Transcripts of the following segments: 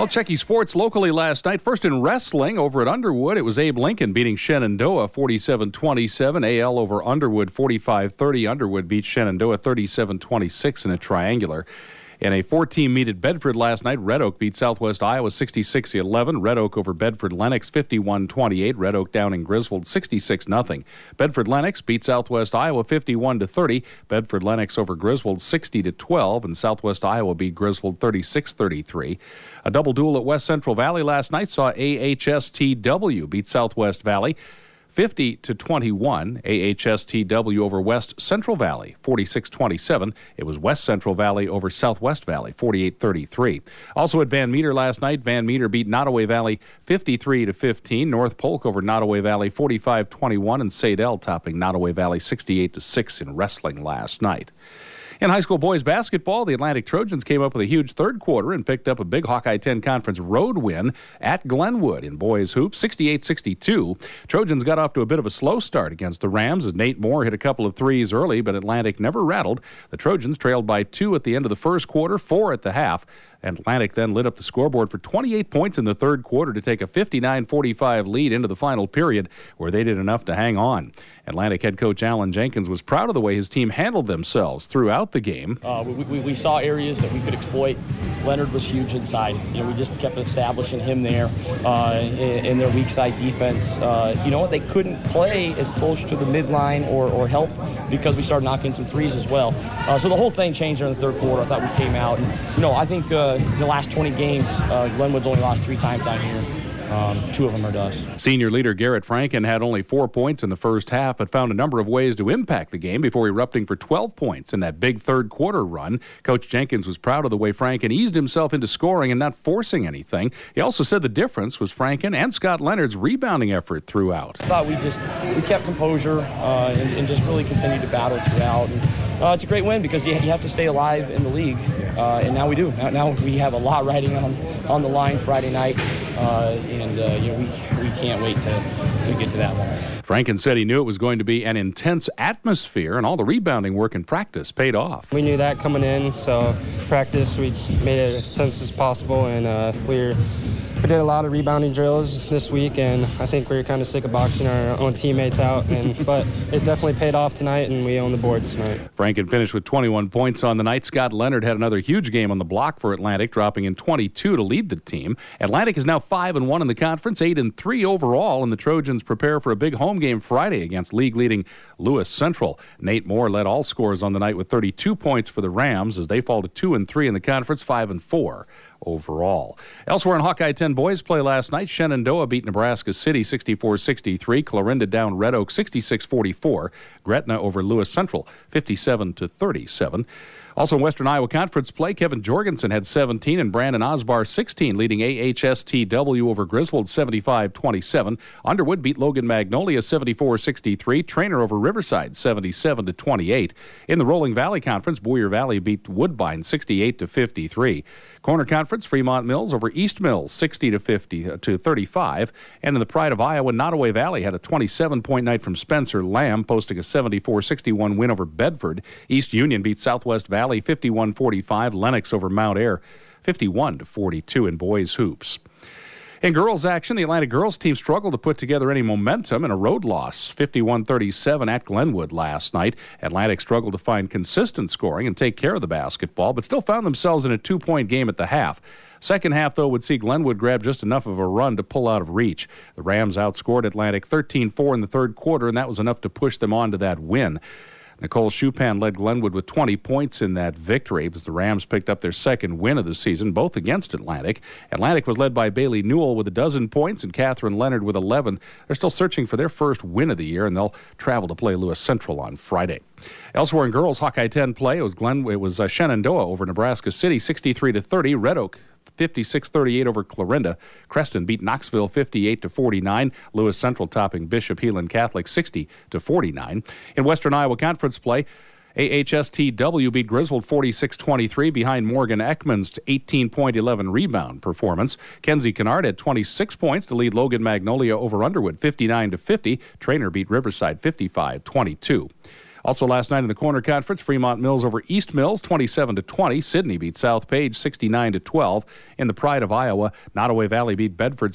Well, Checky sports locally last night. First in wrestling over at Underwood, it was Abe Lincoln beating Shenandoah 47-27. AL over Underwood 45-30. Underwood beat Shenandoah 37-26 in a triangular. In a 4-team meet at Bedford last night, Red Oak beat Southwest Iowa 66-11. Red Oak over Bedford Lennox 51-28. Red Oak down in Griswold 66-0. Bedford Lennox beat Southwest Iowa 51-30. Bedford Lennox over Griswold 60-12, and Southwest Iowa beat Griswold 36-33. A double duel at West Central Valley last night saw AHSTW beat Southwest Valley 50-21. AHSTW over West Central Valley, 46-27. It was West Central Valley over Southwest Valley, 48-33. Also at Van Meter last night, Van Meter beat Nottoway Valley 53-15. North Polk over Nottoway Valley 45-21, and Sadell topping Nottoway Valley 68-6 in wrestling last night. In high school boys basketball, the Atlantic Trojans came up with a huge third quarter and picked up a big Hawkeye 10 Conference road win at Glenwood in boys hoops, 68-62. Trojans got off to a bit of a slow start against the Rams as Nate Moore hit a couple of threes early, but Atlantic never rattled. The Trojans trailed by 2 at the end of the first quarter, 4 at the half. Atlantic then lit up the scoreboard for 28 points in the third quarter to take a 59-45 lead into the final period, where they did enough to hang on. Atlantic head coach Alan Jenkins was proud of the way his team handled themselves throughout the game. We saw areas that we could exploit. Leonard was huge inside. We just kept establishing him there in their weak side defense. They couldn't play as close to the midline or help because we started knocking some threes as well. So the whole thing changed during the third quarter. I thought we came out. And, I think the last 20 games, Glenwood's only lost 3 times down here. 2 of them are to us. Senior leader Garrett Franken had only 4 points in the first half, but found a number of ways to impact the game before erupting for 12 points in that big third quarter run. Coach Jenkins was proud of the way Franken eased himself into scoring and not forcing anything. He also said the difference was Franken and Scott Leonard's rebounding effort throughout. I thought we kept composure and just really continued to battle throughout. And, it's a great win because you have to stay alive in the league, and now we do. Now we have a lot riding on the line Friday night, we can't wait to get to that one. Franken said he knew it was going to be an intense atmosphere, and all the rebounding work in practice paid off. We knew that coming in, so practice we made it as tense as possible, and we did a lot of rebounding drills this week, and I think we were kind of sick of boxing our own teammates out, but it definitely paid off tonight, and we own the boards tonight. Franken finished with 21 points on the night. Scott Leonard had another huge game on the block for Atlantic, dropping in 22 to lead the team. Atlantic is now 5-1 in the conference, 8-3 overall, and the Trojans prepare for a big home game Friday against league-leading Lewis Central. Nate Moore led all scorers on the night with 32 points for the Rams as they fall to 2-3 in the conference, 5-4 overall. Elsewhere in Hawkeye 10 boys play last night, Shenandoah beat Nebraska City 64-63. Clarinda down Red Oak 66-44. Gretna over Lewis Central 57-37. Also in Western Iowa Conference play, Kevin Jorgensen had 17 and Brandon Osbar 16, leading AHSTW over Griswold 75-27. Underwood beat Logan Magnolia 74-63. Trainer over Riverside 77-28. In the Rolling Valley Conference, Boyer Valley beat Woodbine 68-53. Corner Conference, Fremont Mills over East Mills 60-35. And in the Pride of Iowa, Nottoway Valley had a 27-point night from Spencer Lamb, posting a 74-61 win over Bedford. East Union beat Southwest Valley 51-45. Lennox over Mount Ayr 51-42 in boys hoops. In girls action, the Atlantic girls team struggled to put together any momentum in a road loss, 51-37 at Glenwood last night. Atlantic struggled to find consistent scoring and take care of the basketball, but still found themselves in a 2-point game at the half. Second half, though, would see Glenwood grab just enough of a run to pull out of reach. The Rams outscored Atlantic 13-4 in the third quarter, and that was enough to push them on to that win. Nicole Chupan led Glenwood with 20 points in that victory as the Rams picked up their second win of the season, both against Atlantic. Atlantic was led by Bailey Newell with 12 points and Catherine Leonard with 11. They're still searching for their first win of the year, and they'll travel to play Lewis Central on Friday. Elsewhere in girls Hawkeye 10 play, it was Shenandoah over Nebraska City, 63-30. Red Oak 56-38 over Clarinda. Creston beat Knoxville 58-49. Lewis Central topping Bishop Heelan Catholic 60-49. In Western Iowa Conference play, AHSTW beat Griswold 46-23 behind Morgan Ekman's 18-11 rebound performance. Kenzie Kennard had 26 points to lead Logan Magnolia over Underwood 59-50. Trainer beat Riverside 55-22. Also last night in the Corner Conference, Fremont Mills over East Mills, 27-20. Sidney beat South Page, 69-12. In the Pride of Iowa, Nottoway Valley beat Bedford,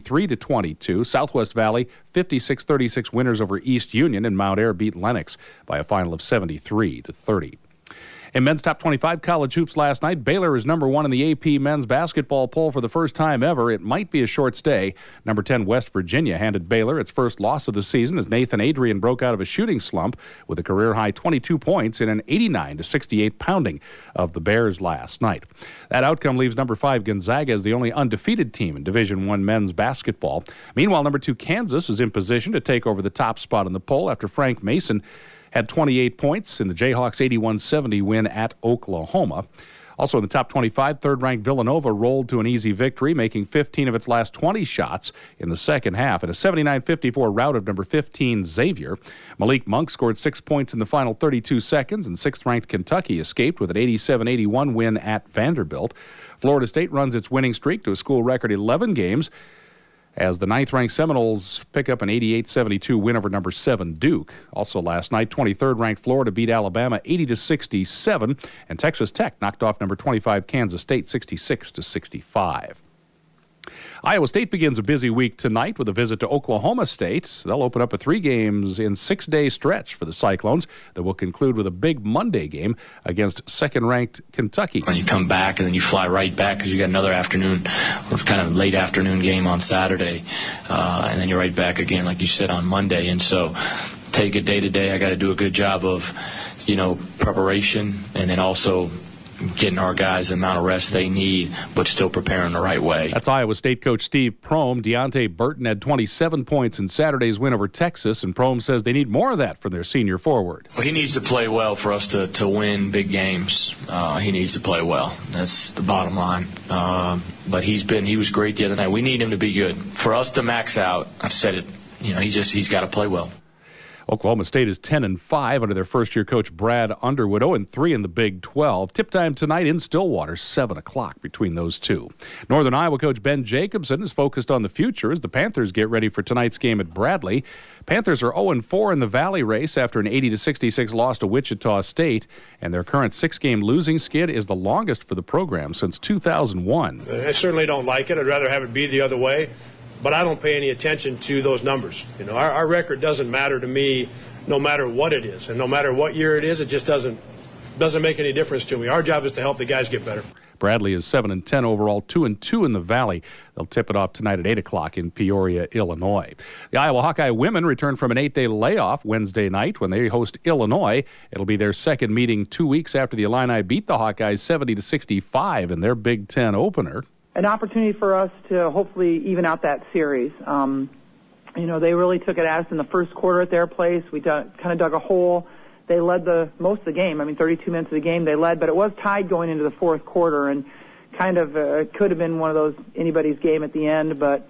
63-22. Southwest Valley, 56-36 winners over East Union, and Mount Ayr beat Lennox by a final of 73-30. In men's top 25 college hoops last night, Baylor is number 1 in the AP men's basketball poll for the first time ever. It might be a short stay. Number 10 West Virginia handed Baylor its first loss of the season as Nathan Adrian broke out of a shooting slump with a career-high 22 points in an 89-68 pounding of the Bears last night. That outcome leaves number 5 Gonzaga as the only undefeated team in Division I men's basketball. Meanwhile, number 2 Kansas is in position to take over the top spot in the poll after Frank Mason had 28 points in the Jayhawks' 81-70 win at Oklahoma. Also in the top 25, third-ranked Villanova rolled to an easy victory, making 15 of its last 20 shots in the second half in a 79-54 rout of number 15 Xavier. Malik Monk scored 6 points in the final 32 seconds, and sixth-ranked Kentucky escaped with an 87-81 win at Vanderbilt. Florida State runs its winning streak to a school record 11 games, as the 9th-ranked Seminoles pick up an 88-72 win over number 7 Duke. Also last night, 23rd-ranked Florida beat Alabama 80-67, and Texas Tech knocked off number 25 Kansas State 66-65. Iowa State begins a busy week tonight with a visit to Oklahoma State. They'll open up a 3 games in 6-day stretch for the Cyclones that will conclude with a big Monday game against second-ranked Kentucky. When you come back and then you fly right back because you got another afternoon, kind of late afternoon game on Saturday, and then you're right back again, like you said, on Monday. And so take it day to day. I got to do a good job of, preparation, and then also getting our guys the amount of rest they need, but still preparing the right way. That's Iowa State coach Steve Prohm. Deontay Burton had 27 points in Saturday's win over Texas, and Prohm says they need more of that from their senior forward. Well, he needs to play well for us to win big games. He needs to play well. That's the bottom line. But he was great the other night. We need him to be good. For us to max out, I've said it, he's got to play well. Oklahoma State is 10-5 under their first-year coach Brad Underwood, 0-3 in the Big 12. Tip time tonight in Stillwater, 7 o'clock between those two. Northern Iowa coach Ben Jacobson is focused on the future as the Panthers get ready for tonight's game at Bradley. Panthers are 0-4 in the Valley race after an 80-66 loss to Wichita State, and their current 6-game losing skid is the longest for the program since 2001. I certainly don't like it. I'd rather have it be the other way. But I don't pay any attention to those numbers. Our record doesn't matter to me no matter what it is. And no matter what year it is, it just doesn't make any difference to me. Our job is to help the guys get better. Bradley is 7-10 overall, 2-2 in the Valley. They'll tip it off tonight at 8 o'clock in Peoria, Illinois. The Iowa Hawkeye women return from an 8-day layoff Wednesday night when they host Illinois. It'll be their second meeting 2 weeks after the Illini beat the Hawkeyes 70-65 in their Big Ten opener. An opportunity for us to hopefully even out that series. They really took it at us in the first quarter at their place. We kind of dug a hole. They led most of the game. 32 minutes of the game they led, but it was tied going into the fourth quarter, and kind of it could have been one of those anybody's game at the end, but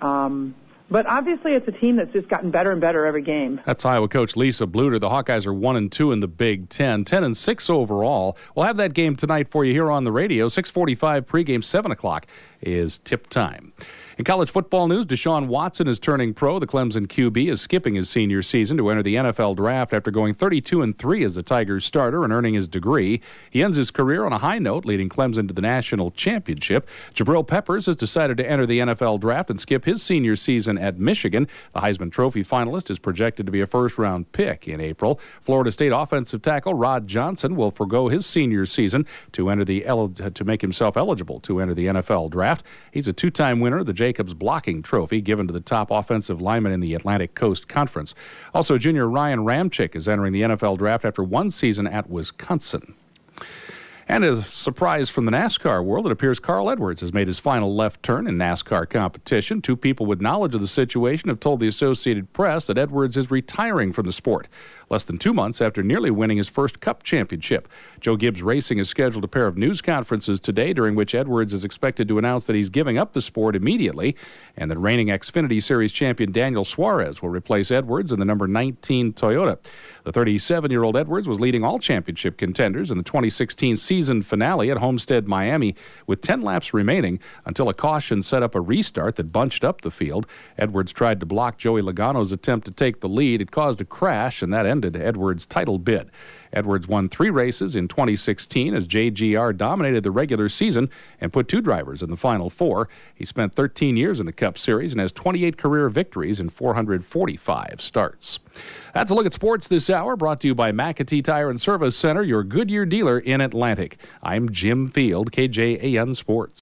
obviously it's a team that's just gotten better and better every game. That's Iowa coach Lisa Bluter. The Hawkeyes are 1-2 in the Big Ten, 10-6 overall. We'll have that game tonight for you here on the radio. 6:45 pregame, 7 o'clock is tip time. In college football news, Deshaun Watson is turning pro. The Clemson QB is skipping his senior season to enter the NFL draft after going 32-3 as the Tigers starter and earning his degree. He ends his career on a high note, leading Clemson to the national championship. Jabril Peppers has decided to enter the NFL draft and skip his senior season at Michigan. The Heisman Trophy finalist is projected to be a first-round pick in April. Florida State offensive tackle Rod Johnson will forgo his senior season to make himself eligible to enter the NFL draft. He's a 2-time winner of the Jacobs Blocking Trophy given to the top offensive lineman in the Atlantic Coast Conference. Also, junior Ryan Ramczyk is entering the NFL draft after one season at Wisconsin. And a surprise from the NASCAR world, it appears Carl Edwards has made his final left turn in NASCAR competition. Two people with knowledge of the situation have told the Associated Press that Edwards is retiring from the sport, less than 2 months after nearly winning his first Cup championship. Joe Gibbs Racing has scheduled a pair of news conferences today during which Edwards is expected to announce that he's giving up the sport immediately and that reigning Xfinity Series champion Daniel Suarez will replace Edwards in the number 19 Toyota. The 37-year-old Edwards was leading all championship contenders in the 2016 season finale at Homestead, Miami, with 10 laps remaining until a caution set up a restart that bunched up the field. Edwards tried to block Joey Logano's attempt to take the lead. It caused a crash, and that ended funded Edwards' title bid. Edwards won 3 races in 2016 as JGR dominated the regular season and put 2 drivers in the Final Four. He spent 13 years in the Cup Series and has 28 career victories in 445 starts. That's a look at sports this hour, brought to you by McAtee Tire and Service Center, your Goodyear dealer in Atlantic. I'm Jim Field, KJAN Sports.